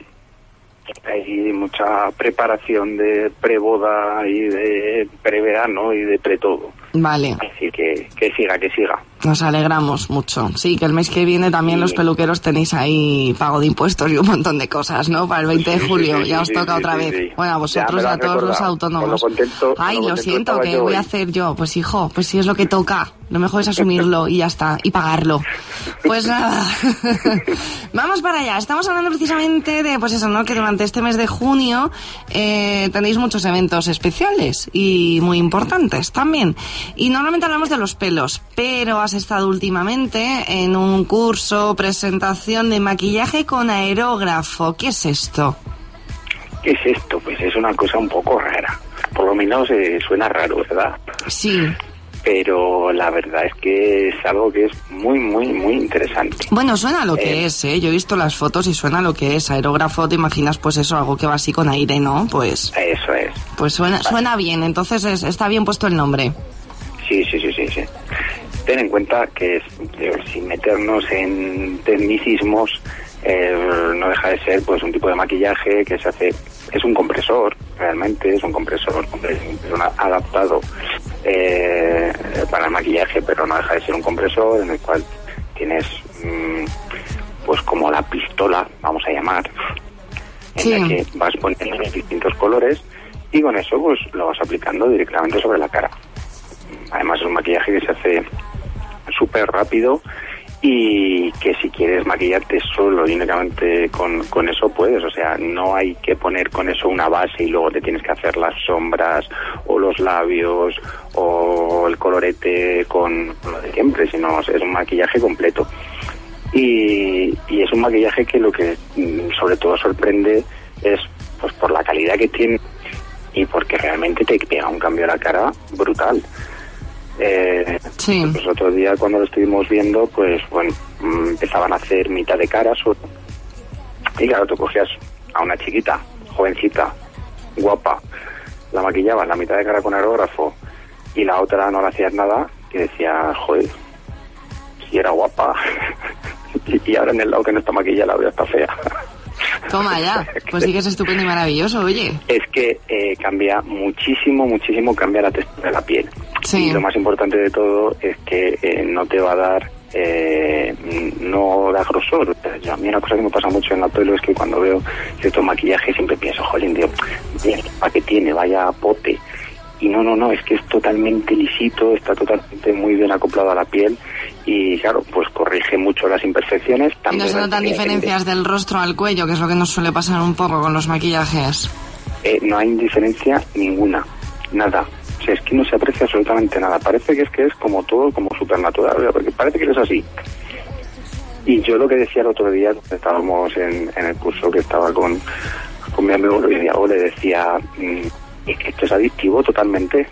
Hay mucha preparación de preboda y de preverano y de pre todo. Vale. Así que que siga, que siga. Nos alegramos mucho. Sí, que el mes que viene también sí. Los peluqueros tenéis ahí pago de impuestos y un montón de cosas, ¿no? Para el veinte de julio, sí, sí, ya sí, os toca sí, otra sí, vez. Sí. Bueno, a vosotros y a todos los autónomos. Lo contento, Ay, lo, lo siento, ¿qué voy a hacer yo? Pues hijo, pues si es lo que toca. Lo mejor es asumirlo y ya está, y pagarlo. Pues nada, vamos para allá. Estamos hablando precisamente de, pues eso, ¿no? Que durante este mes de junio eh, tenéis muchos eventos especiales y muy importantes también. Y normalmente hablamos de los pelos, pero has estado últimamente en un curso, presentación de maquillaje con aerógrafo. ¿Qué es esto? ¿Qué es esto? Pues es una cosa un poco rara. Por lo menos eh, suena raro, ¿verdad? Sí. Pero la verdad es que es algo que es muy, muy, muy interesante. Bueno, suena lo que eh, es, ¿eh? Yo he visto las fotos y suena lo que es. Aerógrafo, te imaginas, pues eso, algo que va así con aire, ¿no? Pues eso es. Pues suena, vale. suena bien, entonces es, está bien puesto el nombre. Sí, sí, sí, sí, sí. Ten en cuenta que, es, eh, sin meternos en tecnicismos, eh, no deja de ser pues un tipo de maquillaje que se hace, es un compresor, realmente es un compresor, un adaptado eh, para el maquillaje, pero no deja de ser un compresor en el cual tienes mmm, pues como la pistola, vamos a llamar, en sí. la que vas poniendo los distintos colores y con eso pues lo vas aplicando directamente sobre la cara. Además es un maquillaje que se hace súper rápido y que si quieres maquillarte solo y únicamente con, con eso puedes, o sea, no hay que poner con eso una base y luego te tienes que hacer las sombras o los labios o el colorete con, con lo de siempre, sino es un maquillaje completo. Y, y es un maquillaje que lo que sobre todo sorprende es pues por la calidad que tiene y porque realmente te pega un cambio a la cara brutal. Eh, sí. Pues otro día cuando lo estuvimos viendo, pues bueno, empezaban a hacer mitad de cara solo. Y claro, tú cogías a una chiquita, jovencita, guapa, la maquillabas la mitad de cara con aerógrafo y la otra no le hacías nada y decía, joder, si era guapa y ahora en el lado que no está maquillada la veo está fea. Toma ya, pues sí que es estupendo y maravilloso, oye. Es que eh, cambia muchísimo, muchísimo, cambia la textura de la piel. Sí. Y lo más importante de todo es que eh, no te va a dar, eh, no da grosor. A mí una cosa que me pasa mucho en la pelo es que cuando veo cierto maquillaje siempre pienso, jolín, Dios, ¿para qué tiene? Vaya pote. Y no, no, no, es que es totalmente lisito, está totalmente muy bien acoplado a la piel y claro, pues corrige mucho las imperfecciones. Y no se notan diferencias del rostro al cuello, que es lo que nos suele pasar un poco con los maquillajes. Eh, no hay diferencia ninguna, nada. O sea, es que no se aprecia absolutamente nada. Parece que es que es como todo, como supernatural, porque parece que es así. Y yo lo que decía el otro día, estábamos en, en el curso que estaba con, con mi amigo Luis Diago, le decía... Mmm, es que esto es adictivo totalmente.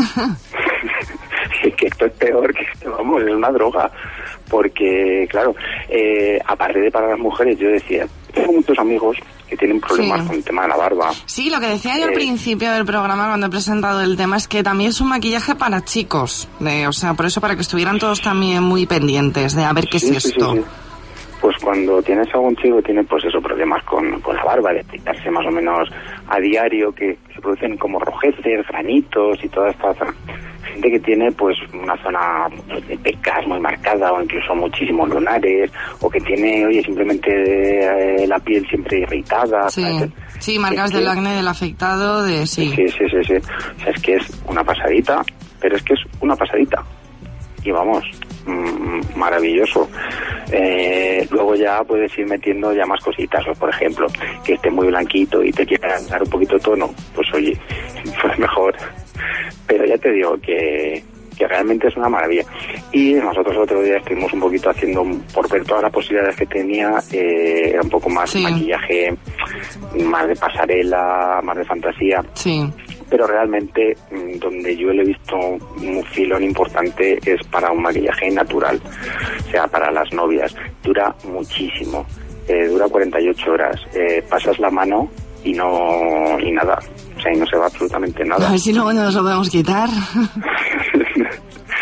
Es que esto es peor que esto, vamos, es una droga. Porque, claro, eh, aparte de para las mujeres, yo decía, tengo muchos amigos que tienen problemas sí. con el tema de la barba. Sí, lo que decía yo eh, al principio del programa cuando he presentado el tema es que también es un maquillaje para chicos. De, o sea, por eso para que estuvieran todos también muy pendientes de a ver qué sí, es esto. Sí, sí, sí. Pues cuando tienes algún chico que tiene pues esos problemas con, con la barba, de pintarse más o menos a diario, que se producen como rojeces, granitos y toda esta zona. Gente que tiene pues una zona de pecas muy marcada o incluso muchísimos lunares, o que tiene, oye, simplemente eh, la piel siempre irritada. Sí, ¿sabes? Sí, marcas del acné, del afectado, de sí. Sí, sí, sí, sí. O sea, es que es una pasadita, pero es que es una pasadita. Y vamos, mmm, maravilloso. Eh, luego ya puedes ir metiendo ya más cositas, o por ejemplo, que esté muy blanquito y te quieras dar un poquito de tono, pues oye, pues mejor. Pero ya te digo que, que realmente es una maravilla. Y nosotros el otro día estuvimos un poquito haciendo, por ver todas las posibilidades que tenía, eh, era un poco más sí. maquillaje, más de pasarela, más de fantasía. Sí. Pero realmente donde yo le he visto un filón importante es para un maquillaje natural, o sea, para las novias. Dura muchísimo, eh, dura cuarenta y ocho horas, eh, pasas la mano y no y nada, o sea, y no se va absolutamente nada. A ver si luego no nos lo podemos quitar.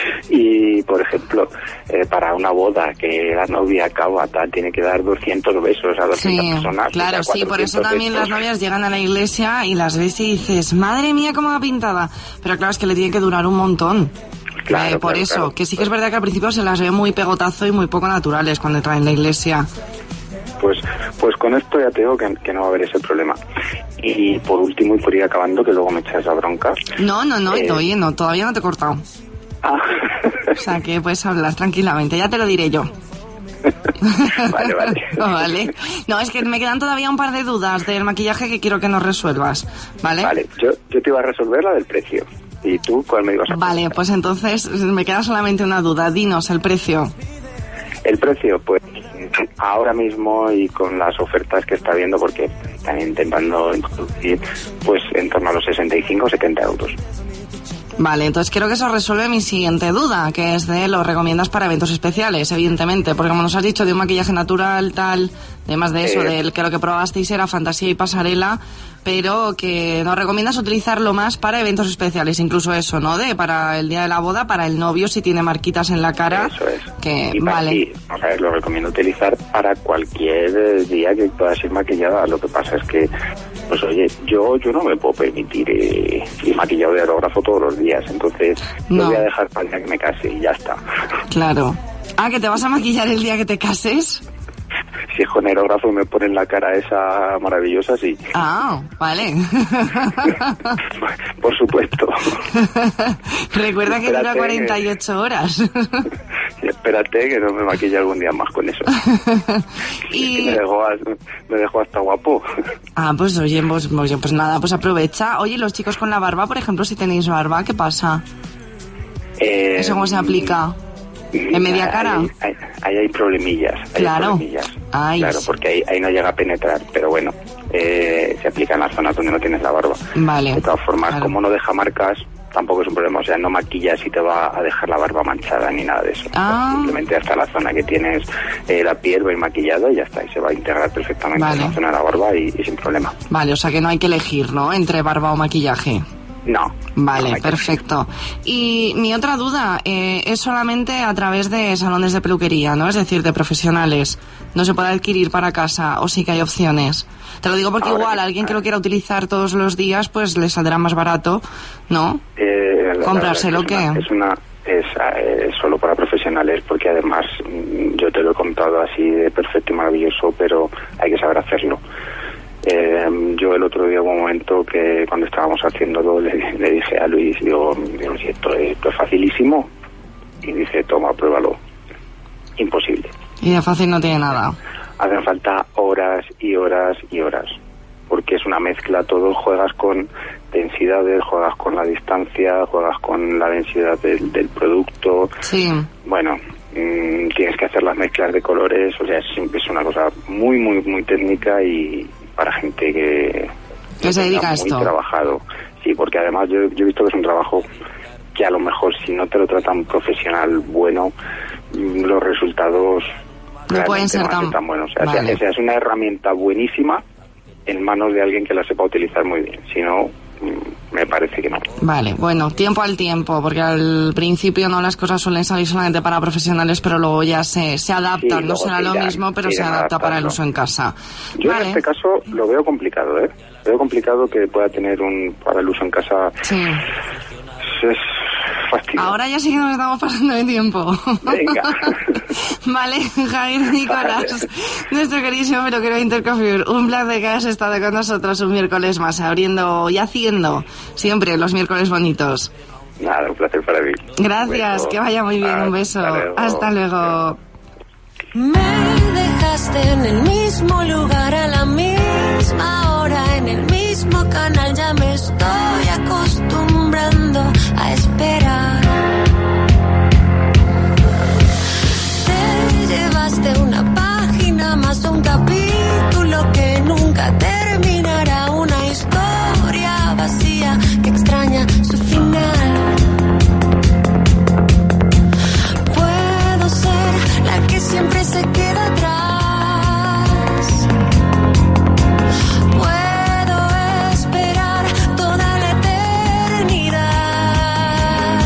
Y, por ejemplo, eh, para una boda que la novia acaba, tal, tiene que dar doscientos besos a doscientas Sí, personas. claro, o sea, sí, por eso también besos. las novias llegan a la iglesia y las ves y dices, madre mía, cómo va pintada. Pero claro, es que le tiene que durar un montón. Claro, Eh, por claro, eso, claro. que sí que es verdad que al principio se las ve muy pegotazo y muy poco naturales cuando entran en la iglesia. Pues, pues con esto ya te digo que, que no va a haber ese problema. Y por último, y por ir acabando, que luego me echas la bronca. No, no, no, Eh, oye, no, todavía no te he cortado. Ah. O sea que puedes hablar tranquilamente, ya te lo diré yo. Vale, vale. Vale. No, es que me quedan todavía un par de dudas del maquillaje que quiero que nos resuelvas, ¿vale? Vale, yo, yo te iba a resolver la del precio. ¿Y tú cuál me ibas a Vale, pues entonces me queda solamente una duda. Dinos el precio. El precio, pues ahora mismo y con las ofertas que está viendo, porque están intentando introducir, pues en torno a los sesenta y cinco o setenta euros. Vale, entonces creo que eso resuelve mi siguiente duda, que es de lo recomiendas para eventos especiales, evidentemente, porque como nos has dicho, de un maquillaje natural, tal, además de eso, Eh. del que lo que probasteis era fantasía y pasarela, pero que nos recomiendas utilizarlo más para eventos especiales, incluso eso, ¿no? De para el día de la boda, para el novio, si tiene marquitas en la cara. Eso es. Que, Y para vale. ti, o sea, lo recomiendo utilizar para cualquier eh, día que puedas ir maquillada. Lo que pasa es que, pues oye, yo yo no me puedo permitir eh, ir maquillado de aerógrafo todos los días, entonces No. lo voy a dejar para el día que me case y ya está. Claro. Ah, ¿que te vas a maquillar el día que te cases? Si es con aerógrafo y me ponen la cara esa maravillosa, sí. Ah, vale. Por supuesto. Recuerda que dura Espérate, cuarenta y ocho horas. Y espérate que no me maquille algún día más con eso. Y... Me dejo, me dejo hasta guapo. Ah, pues oye, pues, pues, pues nada, pues aprovecha. Oye, los chicos con la barba, por ejemplo, si tenéis barba, ¿qué pasa? Eh, ¿Eso cómo se aplica? ¿En media cara? Ahí, ahí, ahí hay problemillas. Hay Claro. problemillas. Ay. Claro, porque ahí, ahí no llega a penetrar, pero bueno, eh, se aplica en las zonas donde no tienes la barba. Vale. De todas formas, Claro. como no deja marcas, tampoco es un problema. O sea, no maquillas y te va a dejar la barba manchada ni nada de eso. Ah. Simplemente hasta la zona que tienes eh, la piel va a ir maquillada y ya está. Y se va a integrar perfectamente Vale. en la zona de la barba y, y sin problema. Vale, o sea que no hay que elegir, ¿no? Entre barba o maquillaje. No. Vale, no hay que- perfecto. Y mi otra duda eh, es solamente a través de salones de peluquería, ¿no? Es decir, de profesionales. No se puede adquirir para casa o sí que hay opciones. Te lo digo porque Ahora, igual a alguien que lo quiera utilizar todos los días, pues le saldrá más barato, ¿no? Eh, la- la ¿Comprárselo verdad es que qué? Es una, es, una- es, eh, solo para profesionales, porque además mm, yo te lo he contado así de perfecto y maravilloso, pero hay que saber hacerlo. Eh, yo el otro día hubo un momento que cuando estábamos haciéndolo le, le dije a Luis, digo, digo si esto, esto es facilísimo, y dice, toma, pruébalo. Imposible. Y de fácil no tiene nada. Hacen falta horas y horas y horas, porque es una mezcla, todo, juegas con densidades, juegas con la distancia, juegas con la densidad del, del producto. Sí. Bueno, mmm, tienes que hacer las mezclas de colores, o sea, es, es una cosa muy, muy, muy técnica y para gente que... ¿Qué se dedica a está esto? Muy trabajado. Sí, porque además yo, yo he visto que es un trabajo que a lo mejor si no te lo trata un profesional bueno, mm, los resultados No pueden ser no van a tan- tan buenos. O sea, Vale. o sea, es una herramienta buenísima en manos de alguien que la sepa utilizar muy bien. Si no, mm, me parece que no. Vale, bueno, tiempo al tiempo, porque al principio no las cosas suelen salir solamente para profesionales, pero luego ya se, se adaptan, Sí, no luego será se lo irán- mismo, pero se se irán adapta para el adaptando. uso en casa. Yo Vale. en este caso lo veo complicado, ¿eh? Veo complicado que pueda tener un para el uso en casa. Sí. Es fastidioso. Ahora ya sí que nos estamos pasando de tiempo. Venga. Vale, Javier Nicolás, nuestro queridísimo peluquero de Intercoiffure, un placer que hayas estado con nosotros un miércoles más, abriendo y haciendo siempre los miércoles bonitos. Nada, un placer para mí. Gracias, Un beso. que vaya muy bien, un beso. Hasta luego. Hasta luego. Me dejaste en el mismo lugar a la misma hora, en el mismo canal, ya me estoy acostumbrando a esperar. Te llevaste una página más, un capítulo que nunca terminará, una historia vacía que extraña su final. Puedo ser la que siempre se queda atrás. Puedo esperar toda la eternidad.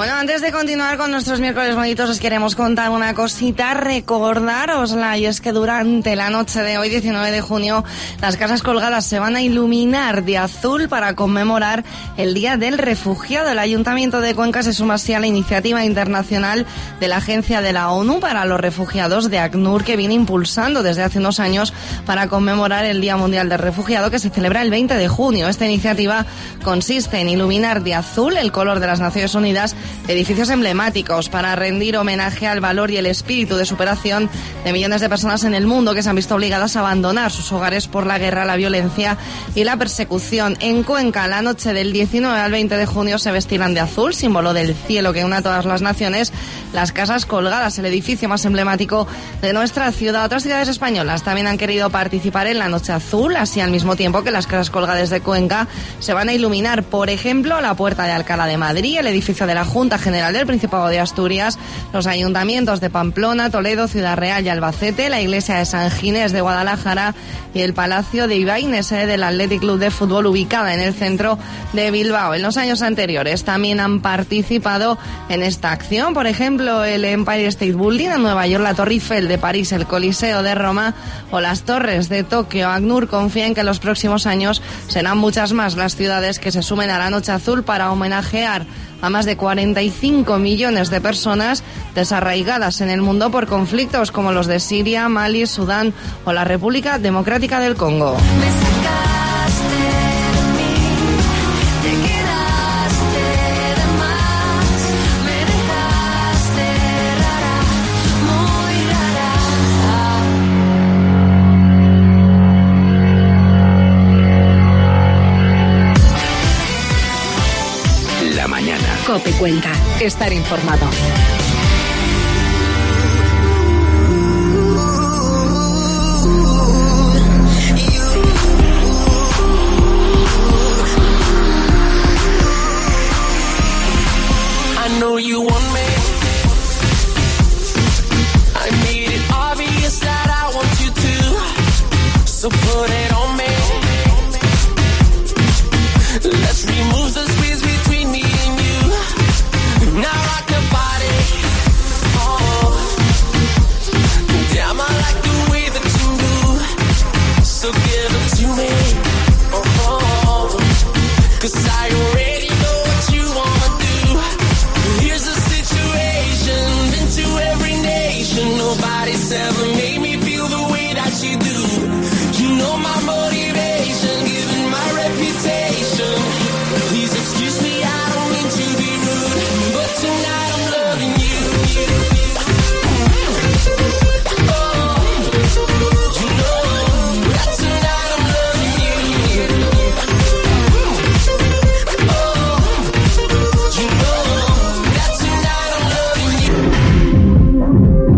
Bueno, antes de continuar con nuestros miércoles bonitos, os queremos contar una cosita, recordárosla, y es que durante la noche de hoy, diecinueve de junio, las casas colgadas se van a iluminar de azul para conmemorar el Día del Refugiado. El Ayuntamiento de Cuenca se suma así a la iniciativa internacional de la Agencia de la ONU para los Refugiados de ACNUR, que viene impulsando desde hace unos años para conmemorar el Día Mundial del Refugiado, que se celebra el veinte de junio. Esta iniciativa consiste en iluminar de azul, el color de las Naciones Unidas, edificios emblemáticos para rendir homenaje al valor y el espíritu de superación de millones de personas en el mundo que se han visto obligadas a abandonar sus hogares por la guerra, la violencia y la persecución. En Cuenca, la noche del diecinueve al veinte de junio, se vestirán de azul, símbolo del cielo que une a todas las naciones, las casas colgadas, el edificio más emblemático de nuestra ciudad. Otras ciudades españolas también han querido participar en la Noche Azul, así al mismo tiempo que las casas colgadas de Cuenca se van a iluminar, por ejemplo, la Puerta de Alcalá de Madrid, el edificio de la Junta General del Principado de Asturias, los ayuntamientos de Pamplona, Toledo, Ciudad Real y Albacete, la iglesia de San Ginés de Guadalajara y el Palacio de Ibáñez, sede del Athletic Club de Fútbol, ubicada en el centro de Bilbao. En los años anteriores también han participado en esta acción, por ejemplo, el Empire State Building en Nueva York, la Torre Eiffel de París, el Coliseo de Roma o las torres de Tokio. ACNUR confía en que en los próximos años serán muchas más las ciudades que se sumen a la Noche Azul para homenajear a más de cuarenta y cinco millones de personas desarraigadas en el mundo por conflictos como los de Siria, Mali, Sudán o la República Democrática del Congo. COPE Cuenca. Estar informado. I know you want me. I made it obvious that I want you to. So put it on me. Let's remove the space between me and you. Now rock the body. Oh, damn, I like the way that you move. So give it to me. Oh, cause I already know what you wanna do. Here's the situation, been to every nation. Nobody's ever made me feel the way that you do. You know my motivation, given my reputation. Please excuse me, I don't mean to be rude, but tonight I'm loving you. Oh, you know that tonight I'm loving you. Oh, you know that tonight I'm loving you.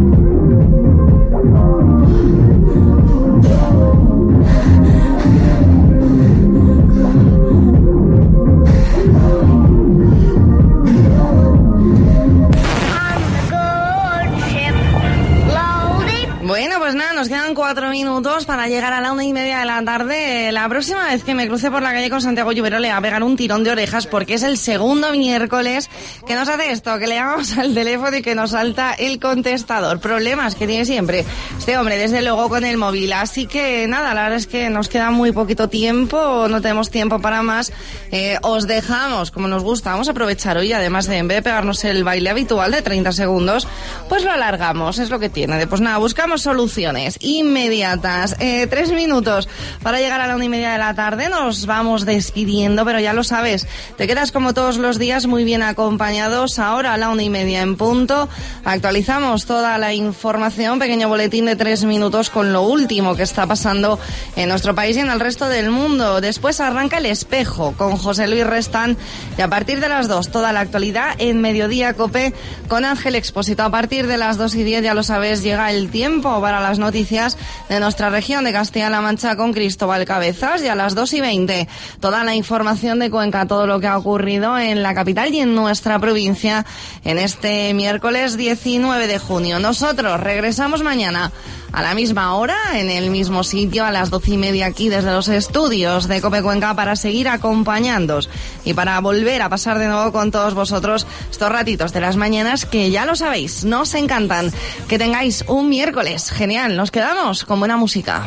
Bueno, pues nada, nos quedan cuatro minutos para llegar a la una y media de la tarde. La próxima vez que me cruce por la calle con Santiago Lluvero le va a pegar un tirón de orejas porque es el segundo miércoles que nos hace esto, que le llamamos al teléfono y que nos salta el contestador. Problemas que tiene siempre este hombre, desde luego, con el móvil. Así que nada, la verdad es que nos queda muy poquito tiempo, no tenemos tiempo para más. Eh, os dejamos, como nos gusta, vamos a aprovechar hoy, además de en vez de pegarnos el baile habitual de treinta segundos, pues lo alargamos, es lo que tiene. De, pues nada, buscamos soluciones inmediatas. Eh, tres minutos para llegar a la una y media de la tarde. Nos vamos despidiendo, pero ya lo sabes, te quedas como todos los días muy bien acompañados. Ahora a la una y media en punto actualizamos toda la información, pequeño boletín de tres minutos con lo último que está pasando en nuestro país y en el resto del mundo. Después arranca El Espejo con José Luis Restán y a partir de las dos toda la actualidad en Mediodía Cope con Ángel Expósito. A partir de las dos y diez, ya lo sabes, llega el tiempo para las noticias de nuestra región de Castilla-La Mancha con Cristóbal Cabezas, y a las dos y veinte toda la información de Cuenca, todo lo que ha ocurrido en la capital y en nuestra provincia en este miércoles diecinueve de junio. Nosotros regresamos mañana a la misma hora, en el mismo sitio, a las doce y media aquí desde los estudios de COPE Cuenca, para seguir acompañándoos y para volver a pasar de nuevo con todos vosotros estos ratitos de las mañanas que ya lo sabéis, nos encantan. Que tengáis un miércoles genial. Nos quedamos con buena música.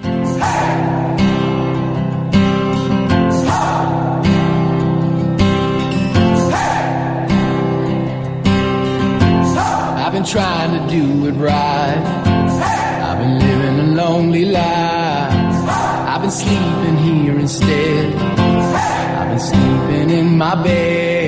I've been trying to do it right. I've been living a lonely life. I've been sleeping here instead. I've been sleeping in my bed.